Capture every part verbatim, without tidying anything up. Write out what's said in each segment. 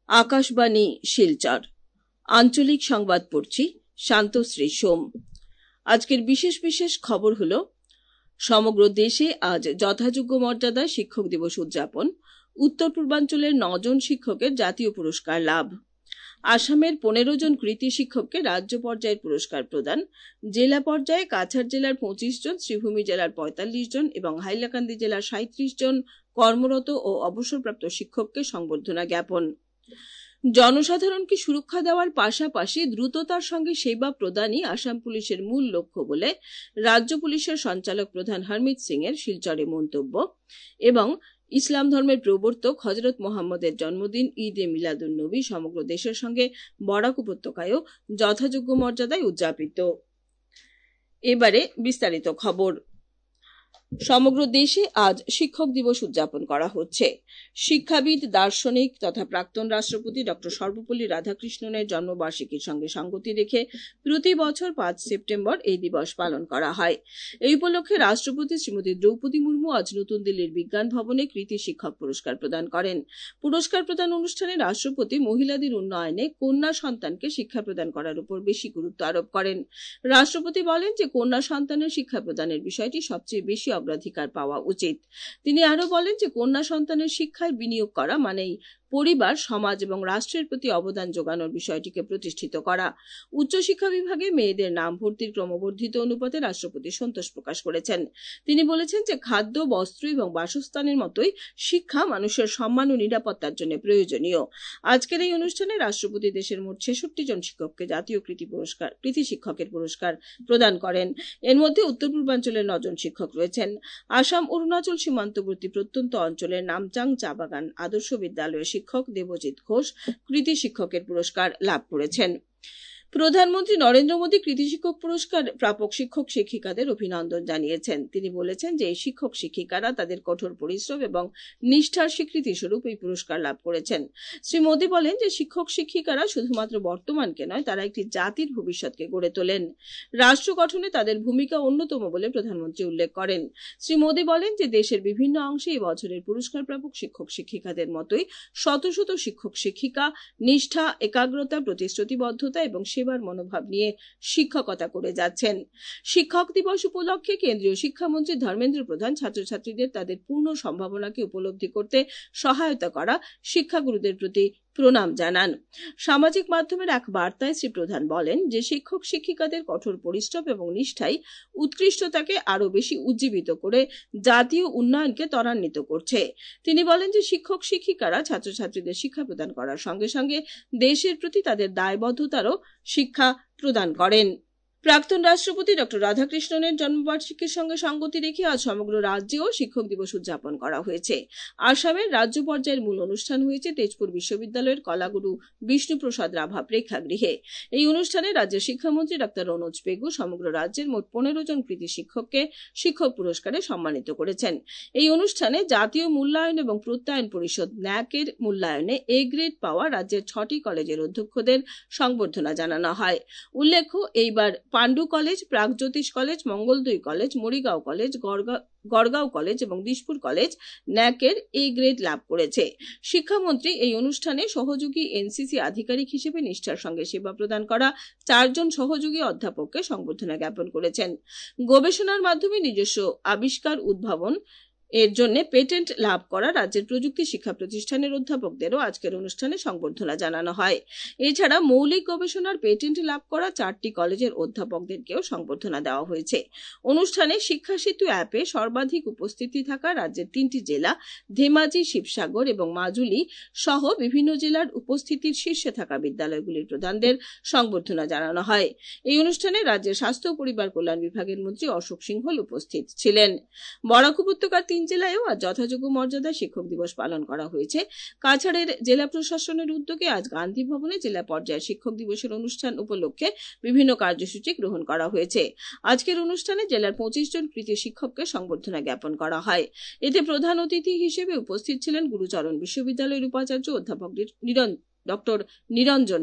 আকাশবাণী শিলচর আঞ্চলিক সংবাদ পড়ছি শান্তশ্রী সোম। আজকের বিশেষ বিশেষ খবর হল, সমগ্র দেশে আজ যথাযোগ্য মর্যাদায় শিক্ষক দিবস উদযাপন, উত্তর পূর্বাঞ্চলের নজন শিক্ষকের জাতীয় পুরস্কার লাভ, আসামের পনেরো জন কৃতি শিক্ষককে রাজ্য পর্যায়ের পুরস্কার প্রদান, জেলা পর্যায়ে কাছাড় জেলার পঁচিশ জন, শ্রীভূমি জেলার পঁয়তাল্লিশ জন এবং হাইলাকান্দি জেলার সাঁত্রিশ জন কর্মরত ও অবসরপ্রাপ্ত শিক্ষককে সংবর্ধনা জ্ঞাপন। জনসাধারণকে সুরক্ষা দেওয়ার পাশাপাশি দ্রুততার সঙ্গে সেবা প্রদানই আসাম পুলিশের মূল লক্ষ্য বলে রাজ্য পুলিশের সঞ্চালক প্রধান হরমিত সিং এর শিলচরে মন্তব্য। এবং ইসলাম ধর্মের প্রবর্তক হজরত মোহাম্মদের জন্মদিন ঈদ এ মিলাদুন নবী সমগ্র দেশের সঙ্গে বরাক উপত্যকায়ও যথাযোগ্য মর্যাদায় উদযাপিত। এবারে বিস্তারিত খবর। সমগ্র দেশে আজ শিক্ষক দিবস উদযাপন করা হচ্ছে। শিক্ষাবিদ, দার্শনিক তথা প্রাক্তন রাষ্ট্রপতি ডক্টর সর্বপল্লী রাধাকৃষ্ণনের জন্মবার্ষিকীর সঙ্গে সঙ্গতি রেখে প্রতি বছর পাঁচ সেপ্টেম্বর এই দিবস পালন করা হয়। এই উপলক্ষে রাষ্ট্রপতি শ্রীমতী দ্রৌপদী মুর্মু আজ নতুন দিল্লির বিজ্ঞান ভবনে কৃতি শিক্ষক পুরস্কার প্রদান করেন। পুরস্কার প্রদান অনুষ্ঠানে রাষ্ট্রপতি মহিলাদের উন্নয়নে কন্যা সন্তানকে শিক্ষা প্রদান করার উপর বেশি গুরুত্ব আরোপ করেন। রাষ্ট্রপতি বলেন যে কন্যা সন্তানের শিক্ষা প্রদানের বিষয়টি সবচেয়ে বেশি অগ্রাধিকার পাওয়া উচিত। তিনি আরো বলেন যে কন্যা সন্তানের শিক্ষায় বিনিয়োগ করা মানেই পরিবার, সমাজ এবং রাষ্ট্রের প্রতি অবদান যোগানোর বিষয়টিকে প্রতিষ্ঠিত করা। উচ্চশিক্ষা বিভাগে মেয়েদের নাম ভর্তির ক্রমবর্ধিত অনুপাতে রাষ্ট্রপতি সন্তোষ প্রকাশ করেছেন। তিনি বলেছেন যে খাদ্য, বস্ত্র এবং বাসস্থানের মতোই শিক্ষা মানুষের সম্মান ও নিরাপত্তার জন্য প্রয়োজনীয়। আজকের এই অনুষ্ঠানে রাষ্ট্রপতি দেশের মোট ছেষট্টি জন শিক্ষককে জাতীয় কৃতি পুরস্কার কৃতি শিক্ষকের পুরস্কার প্রদান করেন। এর মধ্যে উত্তর পূর্বাঞ্চলের নজন শিক্ষক রয়েছেন। আসাম অরুণাচল সীমান্তবর্তী প্রত্যন্ত অঞ্চলের নামচাং চা বাগান আদর্শ বিদ্যালয়ের শিক্ষক দেবজিৎ ঘোষ কৃতি শিক্ষকের পুরস্কার লাভ করেছেন। প্রধানমন্ত্রী নরেন্দ্র মোদী কৃতি শিক্ষক পুরস্কার প্রাপক শিক্ষক শিক্ষিকাদের অভিনন্দন জানিয়েছেন। তিনি বলেছেন যে এই শিক্ষক শিক্ষিকারা তাদের কঠোর পরিশ্রম এবং নিষ্ঠার স্বীকৃতি স্বরূপ এই পুরস্কার লাভ করেছেন। শ্রী মোদী বলেন যে শিক্ষক শিক্ষিকারা শুধুমাত্র বর্তমানকে নয়, তারা একটি জাতির ভবিষ্যৎকে গড়ে তোলেন। রাষ্ট্র গঠনে তাদের ভূমিকা অন্যতম বলে প্রধানমন্ত্রী উল্লেখ করেন। শ্রী মোদী বলেন যে দেশের বিভিন্ন অংশে এই বছরের পুরস্কার প্রাপক শিক্ষক শিক্ষিকাদের মতোই শত শত শিক্ষক শিক্ষিকা নিষ্ঠা, একাগ্রতা, প্রতিশ্রুতিবদ্ধতা এবং সেবার মনোভাব নিয়ে শিক্ষকতা করে যাচ্ছেন। শিক্ষক দিবস উপলক্ষে কেন্দ্রীয় শিক্ষামন্ত্রী ধর্মেন্দ্র প্রধান ছাত্রছাত্রীদের তাদের পূর্ণ সম্ভাবনাকে উপলব্ধি করতে সহায়তা করা শিক্ষাগুরুদের প্রতি প্রণাম জানান। সামাজিক মাধ্যমের এক বার্তায় শ্রী প্রধান বলেন যে শিক্ষক শিক্ষিকাদের কঠোর পরিশ্রম এবং নিষ্ঠাই উৎকৃষ্টতাকে আরো বেশি উজ্জীবিত করে জাতীয় উন্নয়নকে ত্বরান্বিত করছে। তিনি বলেন যে শিক্ষক শিক্ষিকারা ছাত্রছাত্রীদের শিক্ষা প্রদান করার সঙ্গে সঙ্গে দেশের প্রতি তাদের দায়বদ্ধতারও শিক্ষা প্রদান করেন। প্রাক্তন রাষ্ট্রপতি ডক্টর রাধাকৃষ্ণনের জন্মবার্ষিকীর সঙ্গে সঙ্গতি রেখে আজ সমগ্র রাজ্যেও শিক্ষক দিবস উদযাপন করা হয়েছে। আসামের রাজ্য পর্যায়ের মূল অনুষ্ঠান হয়েছে তেজপুর বিশ্ববিদ্যালয়ের কলাগুরু বিষ্ণুপ্রসাদ রাভা প্রেক্ষাগৃহে। এই অনুষ্ঠানে রাজ্যের শিক্ষামন্ত্রী ডক্টর রনোজ পেগু সমগ্র রাজ্যের মোট পনেরো জন কৃতি শিক্ষককে শিক্ষক পুরস্কারে সম্মানিত করেছেন। এই অনুষ্ঠানে জাতীয় মূল্যায়ন এবং প্রত্যয়ন পরিষদ ন্যাক এর মূল্যায়নে এ গ্রেড পাওয়া রাজ্যের ছটি কলেজের অধ্যক্ষদের সংবর্ধনা জানানো হয়। উল্লেখ্য, এইবার Pandu college, Pragjyotish college, Mangaldai college, Morigaon college, Gargaon college এবং দিশপুর কলেজ ন্যাকের এ গ্রেড লাভ করেছে। শিক্ষামন্ত্রী এই অনুষ্ঠানে সহযোগী এনসিসি আধিকারিক হিসেবে নিষ্ঠার সঙ্গে সেবা প্রদান করা চারজন সহযোগী অধ্যাপককে সংবর্ধনা জ্ঞাপন করেছেন। গবেষণার মাধ্যমে নিজস্ব আবিষ্কার উদ্ভাবন এর জন্য পেটেন্ট লাভ করা রাজ্যের প্রযুক্তি শিক্ষা প্রতিষ্ঠানের অধ্যাপকদেরও আজকের অনুষ্ঠানে সংবর্ধনা জানানো হয়। এছাড়া মৌলিক গবেষণার পেটেন্ট লাভ করা চারটি কলেজের অধ্যাপকদেরকেও সংবর্ধনা দেওয়া হয়েছে। অনুষ্ঠানে শিক্ষা সেতু অ্যাপে সর্বাধিক উপস্থিতি থাকা রাজ্যের তিনটি জেলা ধেমাজি, শিবসাগর এবং মাজুলি সহ বিভিন্ন জেলার উপস্থিতির শীর্ষে থাকা বিদ্যালয়গুলির প্রধানদের সংবর্ধনা জানানো হয়। এই অনুষ্ঠানে রাজ্যের স্বাস্থ্য ও পরিবার কল্যাণ বিভাগের মন্ত্রী অশোক সিংহল উপস্থিত ছিলেন। বরাক উপত্যকার তিন জেলায়ও আজ যথাযোগ্য মর্যাদায় শিক্ষক দিবস পালন করা হয়েছে। কাছাড়ের জেলা প্রশাসনের উদ্যোগে আজ গান্ধী ভবনে জেলা পর্যায়ে শিক্ষক দিবসের অনুষ্ঠান উপলক্ষে বিভিন্ন কার্যসূচি গ্রহণ করা হয়েছে। আজকের অনুষ্ঠানে জেলার পঁচিশ জন কৃতি শিক্ষককে সংবর্ধনা জ্ঞাপন করা হয়। এতে প্রধান অতিথি হিসেবে উপস্থিত ছিলেন গুরুচরণ বিশ্ববিদ্যালয়ের উপাচার্য অধ্যাপক ডক্টর নিরঞ্জন রায়।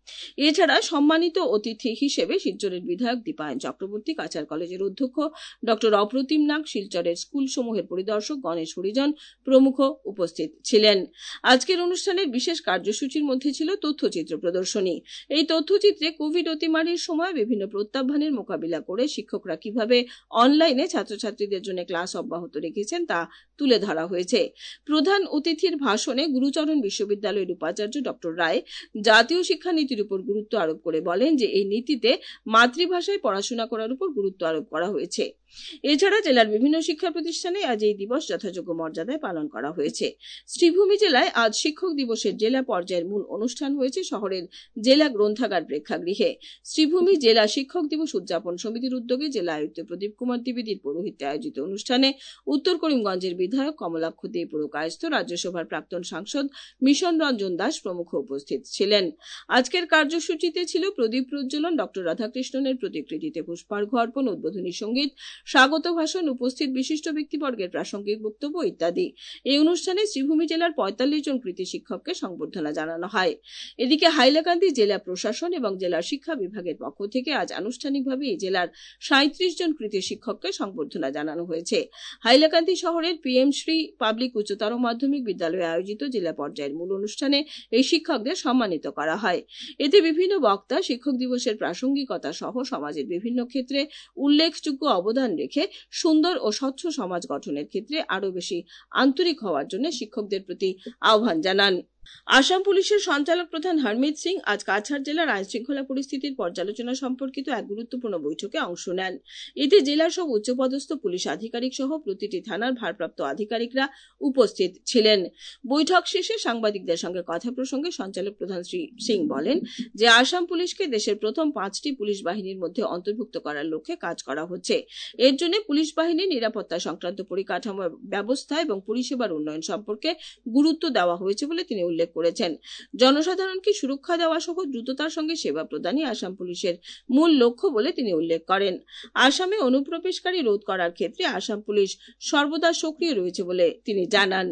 এছাড়া সম্মানিত অতিথি হিসেবে শিলচরের বিধায়ক দীপায়ন চক্রবর্তী, কাছাড় কলেজের অধ্যক্ষ ডক্টর অপ্রতিম নাগ, শিলচরের স্কুল সমূহের পরিদর্শক গণেশ হরিজন প্রমুখ উপস্থিত ছিলেন। আজকের অনুষ্ঠানের বিশেষ কার্যসূচির মধ্যে ছিল তথ্যচিত্র প্রদর্শনী। এই তথ্যচিত্রে কোভিড অতিমারির সময় বিভিন্ন প্রত্যাহ্বানের মোকাবিলা করে শিক্ষকরা কিভাবে অনলাইনে ছাত্রছাত্রীদের জন্য ক্লাস অব্যাহত রেখেছেন তা তুলে ধরা হয়েছে। প্রধান অতিথির ভাষণে গুরুচরণ বিশ্ববিদ্যালয়ের উপাচার্য ডক্টর রায় জাতীয় শিক্ষানীতির উপর গুরুত্ব আরোপ করে বলেন যে এই নীতিতে মাতৃভাষায় পড়াশোনা করার উপর গুরুত্ব আরোপ করা হয়েছে। এছাড়া জেলার বিভিন্ন শিক্ষা প্রতিষ্ঠানে আজ এই দিবস যথাযোগ্য মর্যাদায় পালন করা হয়েছে। শ্রীভূমি জেলায় আজ শিক্ষক দিবসের জেলা পর্যায়ের মূল অনুষ্ঠান হয়েছে শহরের জেলা গ্রন্থাগার প্রেক্ষাগৃহে। শ্রীভূমি জেলা শিক্ষক দিবস উদযাপন সমিতির উদ্যোগে জেলা আয়ুক্ত প্রদীপ কুমার দ্বিবেদীর পৌরোহিত্যে আয়োজিত অনুষ্ঠানে উত্তর করিমগঞ্জের বিধায়ক কমলাক্ষ দে পুরকায়স্থ, রাজ্যসভার প্রাক্তন সাংসদ মিশন রঞ্জন দাস প্রমুখ উপস্থিত ছিলেন। আজকের কার্যসূচিতে ছিল প্রদীপ প্রজ্বলন, ডক্টর রাধাকৃষ্ণনের প্রতিকৃতিতে পুষ্পার্ঘ অর্পণ, উদ্বোধনী সঙ্গীত, স্বাগত ভাষণ, উপস্থিত বিশিষ্ট ব্যক্তিবর্গের প্রাসঙ্গিক বক্তব্য ইত্যাদি। এই অনুষ্ঠানে শ্রীভূমি জেলার পঁয়তাল্লিশ জন কৃতি শিক্ষককে সংবর্ধনা জানানো হয়। এদিকে হাইলাকান্দি জেলা প্রশাসন এবং জেলার শিক্ষা বিভাগের পক্ষ থেকে আজ আনুষ্ঠানিকভাবে এই জেলার সাঁত্রিশ জন কৃতি শিক্ষককে সংবর্ধনা জানানো হয়েছে। হাইলাকান্দি শহরের পিএম শ্রী পাবলিক উচ্চতর মাধ্যমিক বিদ্যালয়ে আয়োজিত জেলা পর্যায়ের মূল অনুষ্ঠানে এই শিক্ষকদের সম্মানিত করা হয়। এতে বিভিন্ন বক্তা শিক্ষক দিবসের প্রাসঙ্গিকতা সহ সমাজের বিভিন্ন ক্ষেত্রে উল্লেখযোগ্য অবদান রেখে সুন্দর ও স্বচ্ছ সমাজ গঠনের ক্ষেত্রে আরো বেশি আন্তরিক হওয়ার জন্য শিক্ষকদের প্রতি আহ্বান জানান। আসাম পুলিশের সঞ্চালক প্রধান হরমিত সিং আজ কাছাড় জেলার আইন শৃঙ্খলা পরিস্থিতির পর্যালোচনা সম্পর্কিত এক গুরুত্বপূর্ণ বৈঠকে অংশ নেন। এতে জেলার সব উচ্চপদস্থ পুলিশ আধিকারিক সহ প্রতিটি থানার ভারপ্রাপ্ত আধিকারিকরা উপস্থিত ছিলেন। বৈঠক শেষে সাংবাদিকদের সঙ্গে কথা প্রসঙ্গে সঞ্চালক প্রধান শ্রী সিং বলেন যে আসাম পুলিশকে দেশের প্রথম পাঁচটি পুলিশ বাহিনীর মধ্যে অন্তর্ভুক্ত করার লক্ষ্যে কাজ করা হচ্ছে। এর জন্য পুলিশ বাহিনীর নিরাপত্তা সংক্রান্ত পরিকাঠামো ব্যবস্থা এবং পরিষেবার উন্নয়ন সম্পর্কে গুরুত্ব দেওয়া হয়েছে বলে তিনি উল্লেখ করেছেন। জনসাধারণকে সুরক্ষা দেওয়া সহ দ্রুততার সঙ্গে সেবা প্রদানই আসাম পুলিশের মূল লক্ষ্য বলে তিনি উল্লেখ করেন। আসামে অনুপ্রবেশকারী রোধ করার ক্ষেত্রে আসাম পুলিশ সর্বদা সক্রিয় রয়েছে বলে তিনি জানান।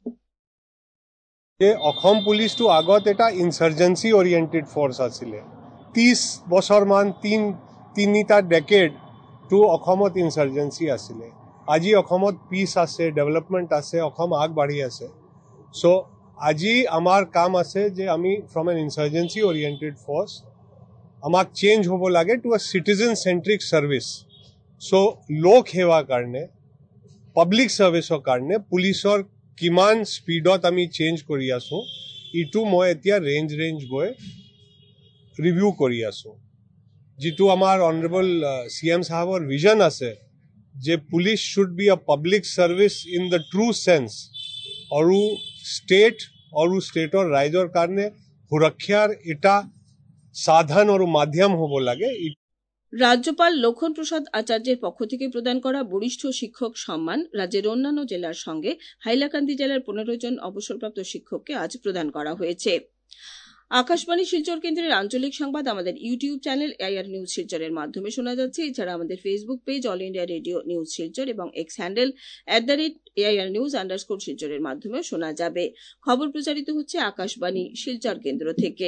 অসম পুলিশটো আগত এটা ইনসার্জেন্সি ওরিয়েন্টেড ফোর্স আছিলে। ত্ৰিশ বছৰ মান তিন তিনিটা ডেকেড টু অসমত ইনসার্জেন্সি আছিলে। আজি অসমত পিস আছে, ডেভেলপমেন্ট আছে, অসম আগবাঢ়ি আছে। সো আজি আমাৰ কাম আছে যে আমি from an insurgency oriented force আমাক চেঞ্জ হ'ব লাগে to a citizen centric service. So লোক সেৱাৰ কাৰণে, পাব্লিক সার্ভিসৰ কাৰণে পুলিচৰ কিমান স্পীডত আমি চেঞ্জ কৰি আছো ইটো মই এতিয়া ৰেঞ্জ ৰেঞ্জ গৈ ৰিভিউ কৰি আছো। যিটো আমাৰ অনাৰেবল চি এম সাহেবৰ ভিজন আছে যে police should be a public service in the true sense, আৰু ষ্টেট আৰু ষ্টেটৰ ৰাইজৰ কাৰণে সুৰক্ষাৰ এটা সাধন আৰু মাধ্যম হ'ব লাগে। রাজ্যপাল লক্ষণ প্রসাদ আচার্যের পক্ষ থেকে প্রদান করা বরিষ্ঠ শিক্ষক সম্মান রাজ্যের অন্যান্য জেলার সঙ্গে হাইলাকান্দি জেলার পনেরো জন অবসরপ্রাপ্ত শিক্ষককে আজ প্রদান করা হয়েছে। আকাশবাণী শিলচর কেন্দ্রের আঞ্চলিক সংবাদ আমাদের ইউটিউব চ্যানেল এআইআর নিউজ শিলচরের মাধ্যমে শোনা যাচ্ছে। এছাড়া আমাদের Facebook page all India radio news Silchar এবং X handle at the rate AIR news underscore শিলচরের মাধ্যমে শোনা যাবে। খবর প্রচারিত হচ্ছে আকাশবাণী শিলচর কেন্দ্র থেকে।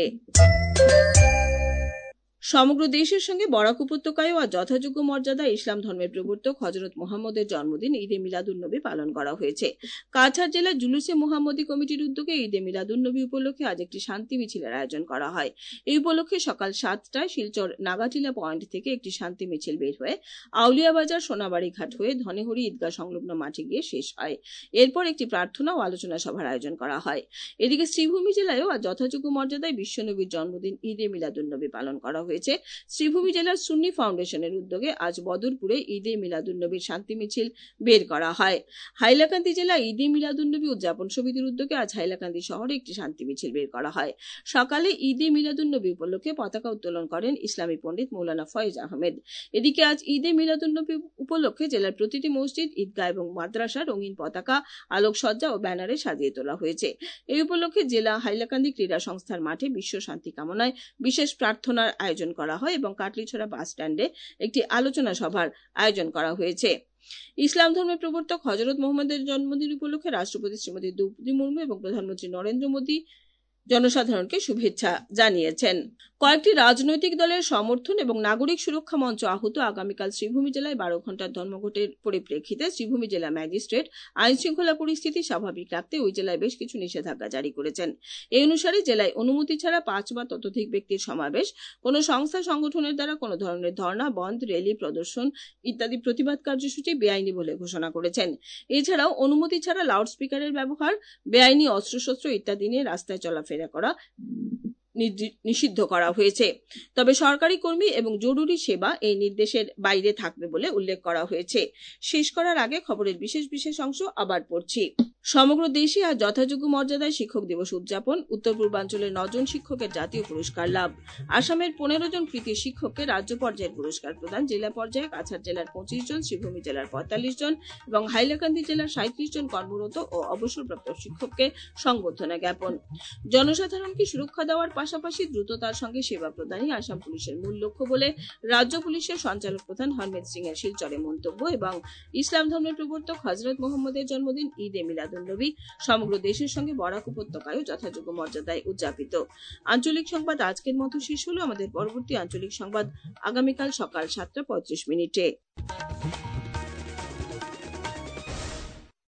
সমগ্র দেশের সঙ্গে বরাক উপত্যকায়ও আজ যথাযোগ্য মর্যাদা ইসলাম ধর্মের প্রবর্তক হযরত মুহাম্মদের জন্মদিন ঈদে মিলাদুন্নবী পালন করা হয়েছে। কাছাড় জেলার জুলুসে মুহাম্মদী কমিটির উদ্যোগে ঈদে মিলাদুন্নবী উপলক্ষে আজ একটি শান্তি মিছিলের আয়োজন করা হয়। এই উপলক্ষে সকাল সাতটায় শিলচর নাগাটিলা পয়েন্ট থেকে একটি শান্তি মিছিল বের হয়ে আউলিয়া বাজার সোনাবাড়ি ঘাট হয়ে ধনেহরি ঈদগাহ সংলগ্ন মাঠে গিয়ে শেষ হয়। এরপর একটি প্রার্থনা ও আলোচনা সভার আয়োজন করা হয়। এদিকে শ্রীভূমি জেলায়ও আজ যথাযোগ্য মর্যাদায় বিশ্বনবীর জন্মদিন ঈদে মিলাদুন্নবী পালন করা হয়েছে। শ্রীভূমি জেলার সুন্নি ফাউন্ডেশনের উদ্যোগে আজ বদরপুরে ঈদে মিলাদুন্নবীর শান্তি মিছিল বের করা হয়। হাইলাকান্দি জেলা ঈদে মিলাদুন্নবী উদযাপন সমিতির উদ্যোগে আজ হাইলাকান্দি শহরে একটি শান্তি মিছিল বের করা হয়। সকালে ঈদে মিলাদুন্নবী উপলক্ষে পতাকা উত্তোলন করেন ইসলামী পণ্ডিত মৌলানা ফয়েজ আহমেদ। এদিকে আজ ঈদে মিলাদুন্নবী উপলক্ষে জেলার প্রতিটি মসজিদ, ঈদগাহ এবং মাদ্রাসা রঙিন পতাকা, আলোকসজ্জা ও ব্যানারে সাজিয়ে তোলা হয়েছে। এই উপলক্ষে জেলা হাইলাকান্দি ক্রীড়া সংস্থার মাঠে বিশ্ব শান্তি কামনায় বিশেষ প্রার্থনার আয়োজন করা হয় এবং কাটলিছড়া বাস স্ট্যান্ডে একটি আলোচনা সভার আয়োজন করা হয়েছে। ইসলাম ধর্মের প্রবর্তক হযরত মুহাম্মদের জন্মদিন উপলক্ষে রাষ্ট্রপতি শ্রীমতী দ্রৌপদী মুর্মু এবং প্রধানমন্ত্রী নরেন্দ্র মোদী জনসাধারণকে শুভেচ্ছা জানিয়েছেন। কয়েকটি রাজনৈতিক দলের সমর্থন এবং নাগরিক সুরক্ষা মঞ্চ আহত আগামীকাল শ্রীভূমি জেলায় বারো ঘন্টার ধর্মঘটের পরিপ্রেক্ষিতে শ্রীভূমি জেলা ম্যাজিস্ট্রেট আইন শৃঙ্খলা পরিস্থিতি স্বাভাবিক রাখতে ওই জেলায় বেশ কিছু নিষেধাজ্ঞা জারি করেছেন। এই অনুসারে জেলায় অনুমতি ছাড়া পাঁচ বা ততোধিক ব্যক্তির সমাবেশ, কোনো সংস্থা সংগঠনের দ্বারা কোনো ধরনের ধর্ণা, বন্ধ, র্যালি, প্রদর্শন ইত্যাদি প্রতিবাদ কার্যসূচি বেআইনি বলে ঘোষণা করেছেন। এছাড়াও অনুমতি ছাড়া লাউডস্পিকারের ব্যবহার, বেআইনি অস্ত্রশস্ত্র ইত্যাদি নিয়ে রাস্তায় চলাফেরা করা নিষিদ্ধ করা হয়েছে। তবে সরকারি কর্মী এবং জরুরি সেবা এই নির্দেশের বাইরে থাকবে বলে উল্লেখ করা হয়েছে। শেষ করার আগে খবরের বিশেষ বিশেষ অংশ আবার পড়ছি। সমগ্র দেশে আজ যথাযোগ্য মর্যাদায় শিক্ষক দিবস উদযাপন। উত্তর পূর্বাঞ্চলের নজন শিক্ষকের জাতীয় পুরস্কার লাভ। আসামের পনেরো জন কৃতি শিক্ষককে রাজ্য পর্যায়ের পুরস্কার প্রদান। জেলা পর্যায়ে কাছাড় জেলার পঁচিশ জন, শ্রীভূমি জেলার পঁয়তাল্লিশ জন এবং হাইলাকান্দি জেলার সাঁইত্রিশ জন কর্মরত ও অবসরপ্রাপ্ত শিক্ষককে সংবর্ধনা জ্ঞাপন। জনসাধারণকে সুরক্ষা দেওয়ার পাশাপাশি দ্রুততার সঙ্গে সেবা প্রদানই আসাম পুলিশের মূল লক্ষ্য বলে রাজ্য পুলিশের সঞ্চালক প্রধান হরমিত সিং এর শিলচরে মন্তব্য। এবং ইসলাম ধর্মের প্রবর্তক হযরত মুহাম্মদের জন্মদিন ঈদ এ মিলাদুন্নবী সমগ্র দেশের সঙ্গে বরাক উপত্যকায় যথাযোগ্য মর্যাদায় উদযাপিত। আঞ্চলিক সংবাদ আজকের মতো শেষ হলো। আমাদের পরবর্তী আঞ্চলিক সংবাদ আগামীকাল সকাল সাতটা পঁয়ত্রিশ মিনিটে।